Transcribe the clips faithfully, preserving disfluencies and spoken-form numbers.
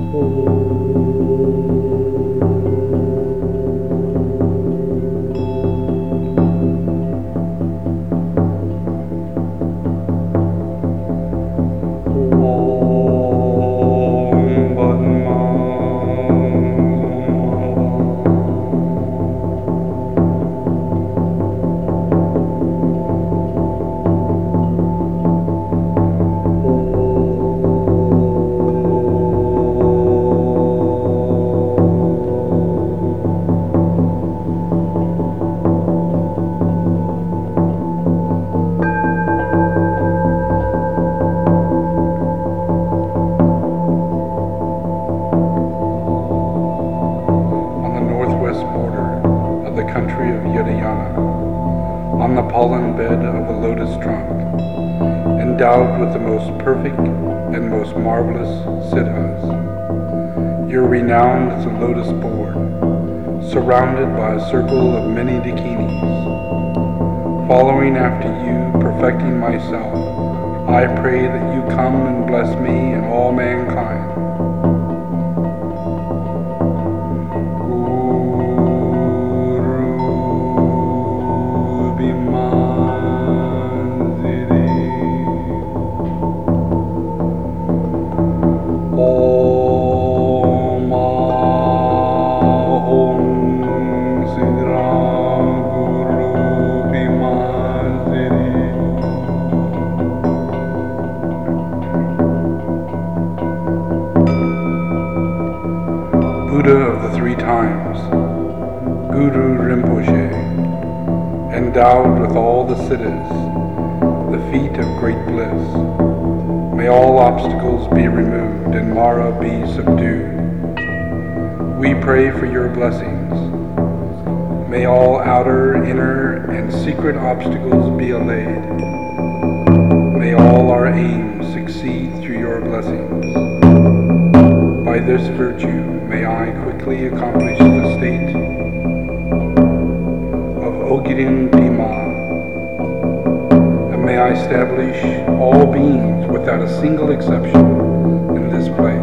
On the pollen bed of a lotus trunk, endowed with the most perfect and most marvelous siddhas. You're renowned as a lotus board, surrounded by a circle of many dakinis. Following after you, perfecting myself, I pray that you come and bless me and all mankind. Buddha of the Three Times, Guru Rinpoche, endowed with all the siddhas, the feet of great bliss. May all obstacles be removed and Mara be subdued. We pray for your blessings. May all outer, inner, and secret obstacles be allayed. May all our aims succeed through your blessings. By this virtue, may I quickly accomplish the state of Ogiden Dima, and may I establish all beings without a single exception in this place.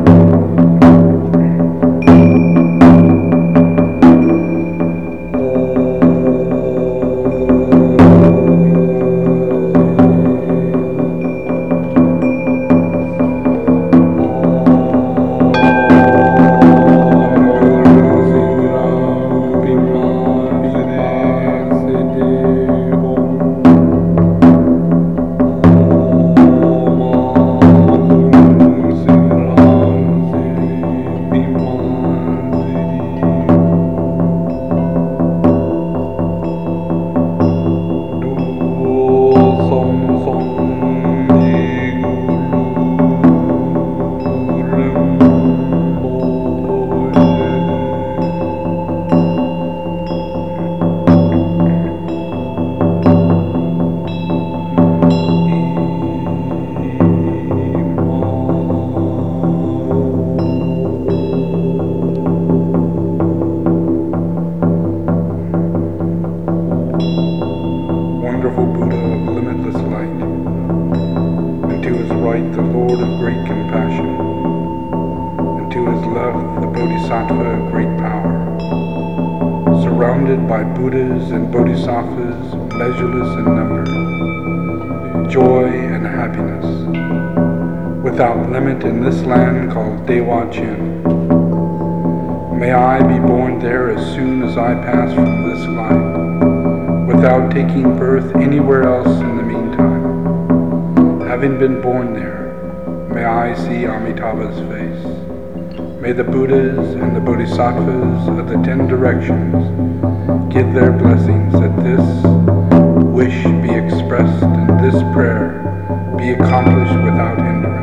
Wonderful Buddha of limitless light, and to his right the Lord of great compassion, and to his left the Bodhisattva of great power, surrounded by Buddhas and Bodhisattvas measureless in number, joy and happiness, without limit in this land called Dewa Chin. May I be born there as soon as I pass from this life, without taking birth anywhere else in the meantime. Having been born there, may I see Amitabha's face. May the Buddhas and the Bodhisattvas of the ten directions give their blessings that this wish be expressed and this prayer be accomplished without hindrance.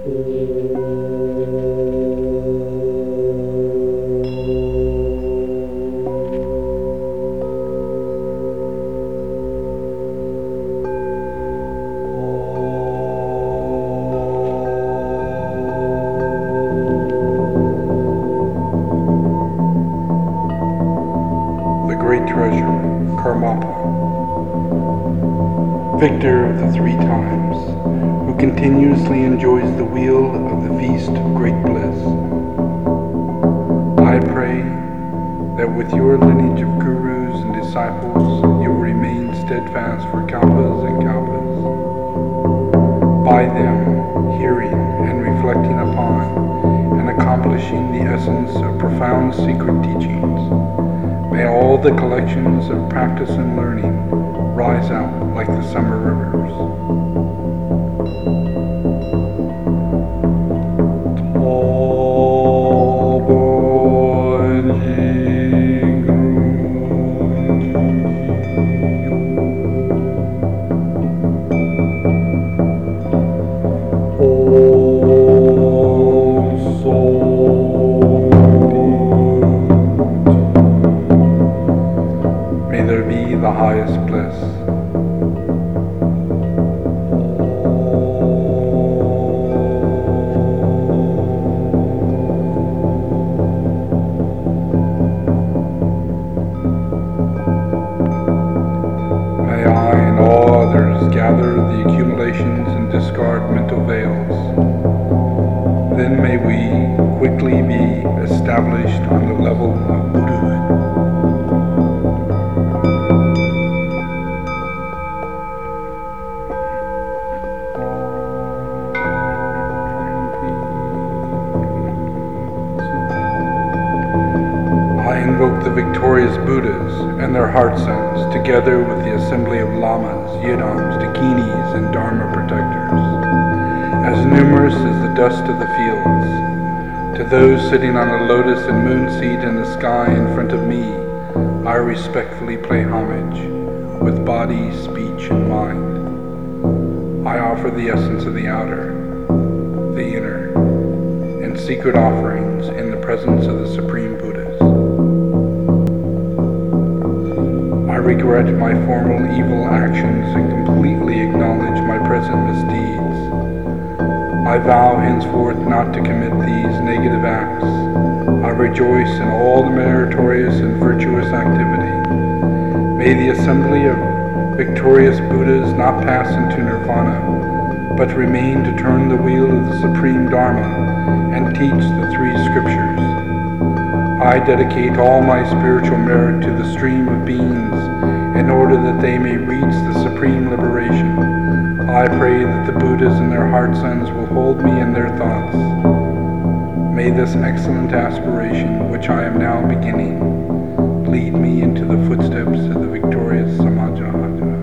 The great treasure, Karmapa, victor of the three times, who continuously enjoys the wheel of the feast of great bliss. I pray that with your lineage of gurus and disciples, you will remain steadfast for kalpas and kalpas. By them, hearing and reflecting upon and accomplishing the essence of profound secret teachings, may all the collections of practice and learning rise out like the summer rivers. May there be the highest bliss. May I and all others gather the accumulations and discard mental veils. Then may we quickly be established on the level of Buddhahood. I invoke the victorious Buddhas and their heart sons, together with the assembly of lamas, yidams, dakinis, and dharma protectors, as numerous as the dust of the fields. To those sitting on a lotus and moon seat in the sky in front of me, I respectfully pay homage, with body, speech, and mind. I offer the essence of the outer, the inner, and secret offerings in the presence of the Supreme Buddhas. I regret my former evil actions and completely acknowledge my present misdeeds. I vow henceforth not to commit these negative acts. I rejoice in all the meritorious and virtuous activity. May the assembly of victorious Buddhas not pass into nirvana, but remain to turn the wheel of the Supreme Dharma and teach the three scriptures. I dedicate all my spiritual merit to the stream of beings in order that they may reach the supreme liberation. I pray that the Buddhas and their heart sons will hold me in their thoughts. May this excellent aspiration, which I am now beginning, lead me into the footsteps of the victorious Samajahata,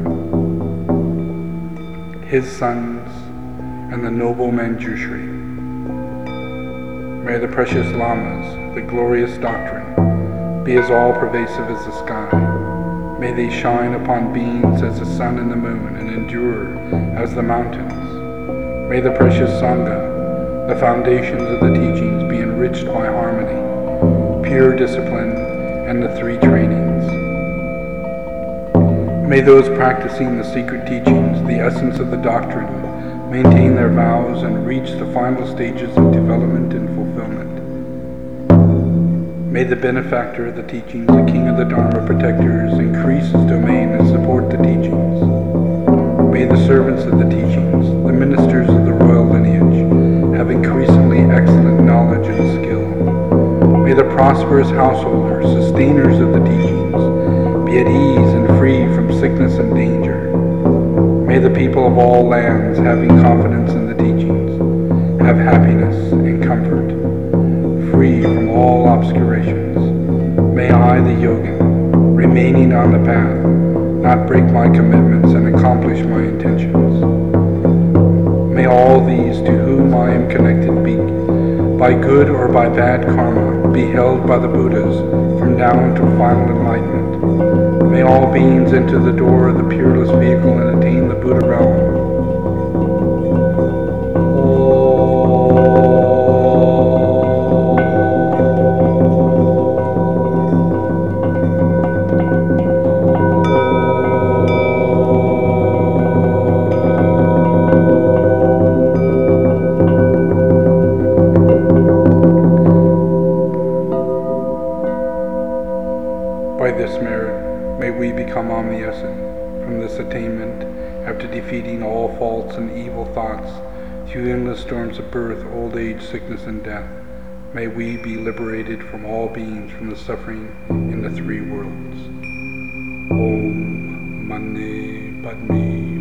his sons, and the noble Manjushri. May the precious lamas, the glorious doctrine, be as all-pervasive as the sky. May they shine upon beings as the sun and the moon, and endure as the mountains. May the precious Sangha, the foundations of the teachings, be enriched by harmony, pure discipline, and the three trainings. May those practicing the secret teachings, the essence of the doctrine, maintain their vows and reach the final stages of development and fulfillment. May the benefactor of the teachings, the king of the Dharma protectors, increase his domain and support the teachings. May the servants of the teachings, the ministers of the royal lineage, have increasingly excellent knowledge and skill. May the prosperous householders, sustainers of the teachings, be at ease and free from sickness and danger. May the people of all lands, having confidence in the teachings, have happiness and comfort, free from all obscurations. May I, the yogin, remaining on the path, not break my commitments and accomplish my intentions. May all these to whom I am connected be, by good or by bad karma, be held by the Buddhas from now until final enlightenment. May all beings enter the door of the peerless vehicle and attain the Buddha realm. Oh. thoughts, through endless storms of birth, old age, sickness, and death. May we be liberated from all beings from the suffering in the three worlds. Om Mani Padme